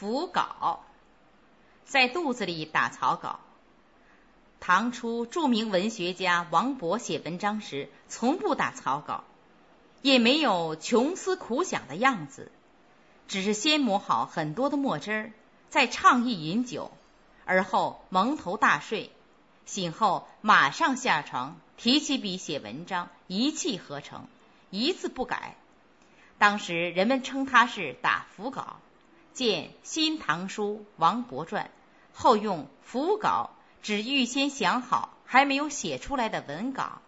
伏稿，在肚子里打草稿。唐初著名文学家王勃写文章时从不打草稿，也没有穷思苦想的样子，只是先磨好很多的墨汁儿，再畅意饮酒，而后蒙头大睡，醒后马上下床，提起笔写文章，一气呵成，一字不改。当时人们称他是打伏稿，见《新唐书·王勃传》，后用伏稿指预先想好还没有写出来的文稿。